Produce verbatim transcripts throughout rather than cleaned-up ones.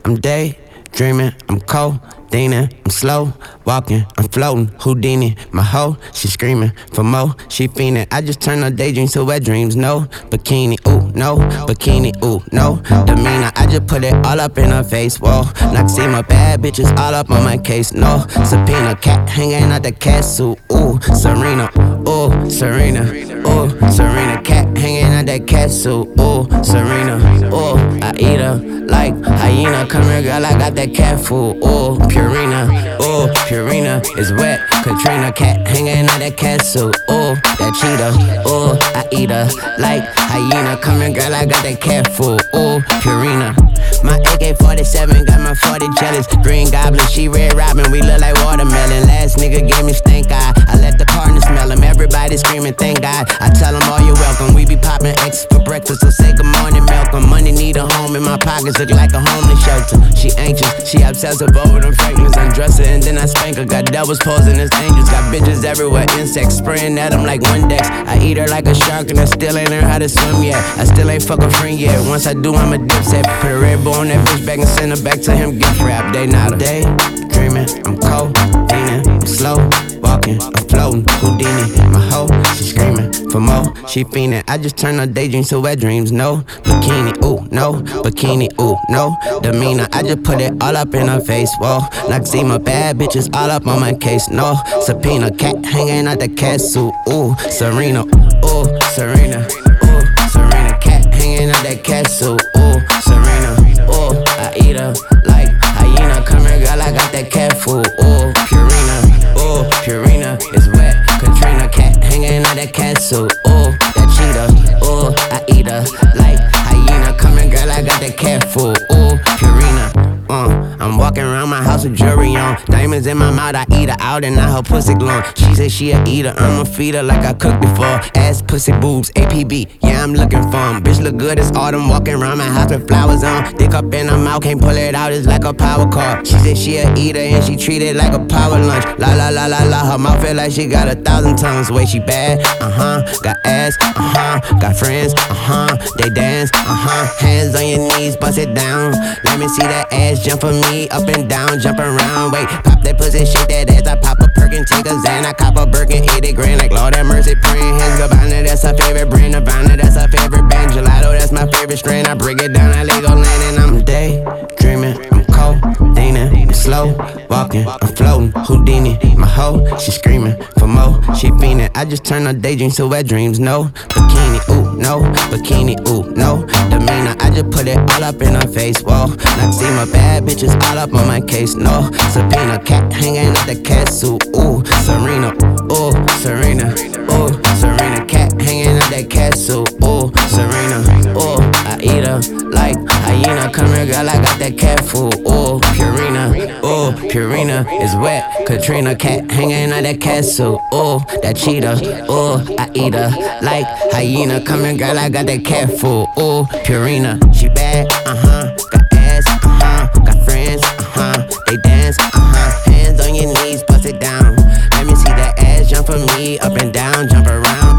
I'm daydreaming, I'm codeine, I'm slow walking, I'm floating, Houdini. My hoe, she screaming for more, she fiending. I just turn her daydreams to wet dreams. No bikini, ooh, no bikini, ooh, no demeanor. I just put it all up in her face, whoa. Like see my bad bitches all up on my case. No subpoena, cat hanging out the cat suit. Ooh, Serena, ooh, Serena, ooh, Serena. Cat hanging out that cat suit. Ooh, Serena, ooh, I eat her like hyena. Come here, girl, I got that cat food. Ooh, Purina, ooh, Purina is wet. Katrina, cat hanging out that cat suit. Ooh, that cheetah, ooh, I eat her like hyena. Come here, girl, I got that cat food. Ooh, Purina. My A K forty-seven got my forty jealous. Green Goblin, she Red Robin, we look like watermelon. Last nigga gave me stink eye, I let the partner smell him. Everybody screaming, thank God. I tell them all you're welcome. We be popping X for breakfast, so say good morning, Malcolm. Money need a home, in my pockets look like a homeless shelter. She anxious, she obsessive over them fragments. Undress her and then I spank her. Got devils posing as angels, got bitches everywhere. Insects spraying at them like Windex. I eat her like a shark and I still ain't learned how to swim yet. I still ain't fuck a friend yet. Once I do, I'm a dipset. Put a red bull on that bitch back and send her back to him gift wrap. They not a day dreaming, I'm codeine, I'm slow walking, I'm floating, Houdini. My hoe, she screaming for more, she fiending. I just turn her daydreams to wet dreams. No bikini, ooh, no bikini, ooh, no demeanor. I just put it all up in her face, whoa. Like see my bad bitches all up on my case. No subpoena, cat hanging out the cat suit. Ooh, Serena, ooh, Serena, ooh, Serena. Cat hanging out that cat suit. Ooh, Serena, ooh, I eat her like hyena. Come here, girl, I got that cat food. Ooh, Purina, ooh, Purina is wet. Katrina, cat hanging out that cat suit. Ooh, that cheetah, ooh, I eat her like hyena. Come here, girl, I got that cat food. Ooh, Purina. Uh, I'm walking around my house with jewelry on. Diamonds in my mouth, I eat her out and now her pussy glowing. She said she a eater, I'ma feed her like I cooked before. Ass, pussy, boobs, A P B, yeah, I'm looking for 'em. Bitch look good, it's autumn, walking around my house with flowers on. Dick up in her mouth, can't pull it out, it's like a power car. She said she a eater and she treat it like a power lunch. La la la la la, her mouth feel like she got a thousand tongues. The way she bad, uh-huh, got ass, uh-huh, got friends, uh-huh, they dance, uh-huh. Hands on your knees, bust it down. Let me see that ass jump for me, up and down, jump around. Wait, pop that pussy, shake that ass. I pop a perkin, take a Xan, I cop a Birkin, eat it grand like Lord have mercy, praying hands. Gabbana, that's her favorite brand. Nirvana, that's her favorite band. Gelato, that's my favorite strain. I break it down, I Legoland and I'm daydreaming, I'm codeine, I'm slow walking, I'm floating, Houdini. My hoe, she screaming for more, she fiending. I just turn her daydreams to wet dreams. No bikini, ooh, no bikini, ooh, no demeanor. I just put it all up in her face, whoa. Like see my bad bitches all up on my case. No subpoena, cat hanging out the cat suit. Ooh, Serena, ooh, Serena, ooh, Serena. Cat hanging out that cat suit. Ooh, Serena, ooh, I eat her like hyena. Come here, girl, I got that cat food. Ooh, Purina, ooh, Purina is wet. Katrina, cat hanging out that cat suit. Ooh, that cheetah, ooh, I eat her like hyena. Come here, girl, I got that cat food. Ooh, Purina, she bad, uh-huh, got ass, uh-huh, got friends, uh-huh, they dance, uh-huh. Hands on your knees, bust it down. Let me see that ass jump for me, up and down, jump around.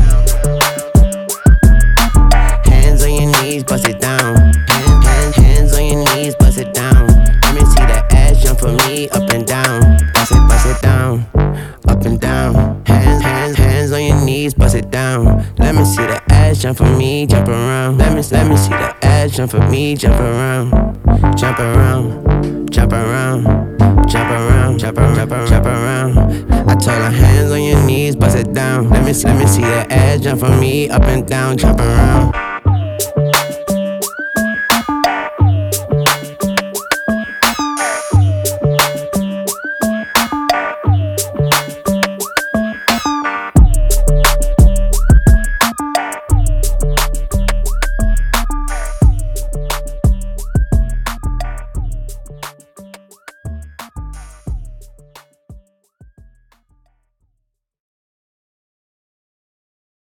Hands on your knees, bust it down. Hands, hands, hands on your knees, bust it down. Let me see that ass jump for me, up and down. Bust it, bust it down, up and down. Hands, hands, hands on your knees, bust it down. Let me see that ass jump for me, jump around. Let me, let me see that ass jump for me, jump around, jump around, jump around, jump around, jump around, jump around, jump around. I told her hands on your knees, bust it down. Let me, let me see that ass jump for me, up and down, jump around.